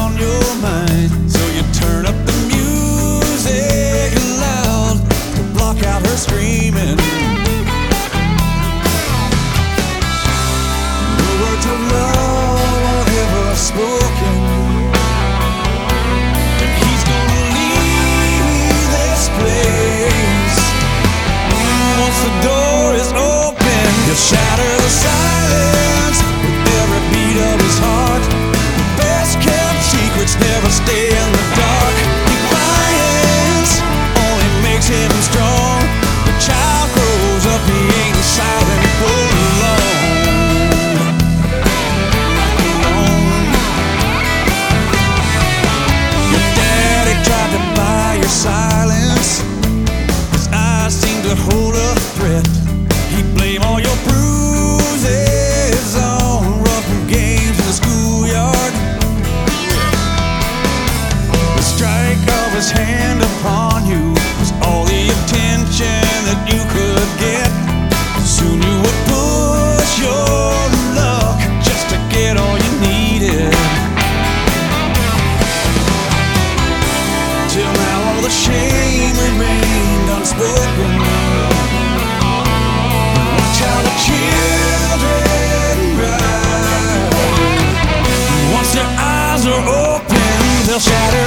on your mind. So you turn up the music loud to block out her screaming. No words of love are ever spoken, and he's gonna leave this place. Once the door is open, he'll shatter the silence with every beat of his heart. The best kept secrets never stay in the dark. Defiance only makes him strong. The child grows up, he ain't silent for long. Your daddy tried to buy your silence. His eyes seem to hold a threat. He blame all your bruises on rough games in the schoolyard. The strike of his hand upon you was all the attention that you could get. Soon you would push your luck just to get all you needed. Till now all the shame remained unspoken. Watch how the children cry. Once their eyes are open, they'll shatter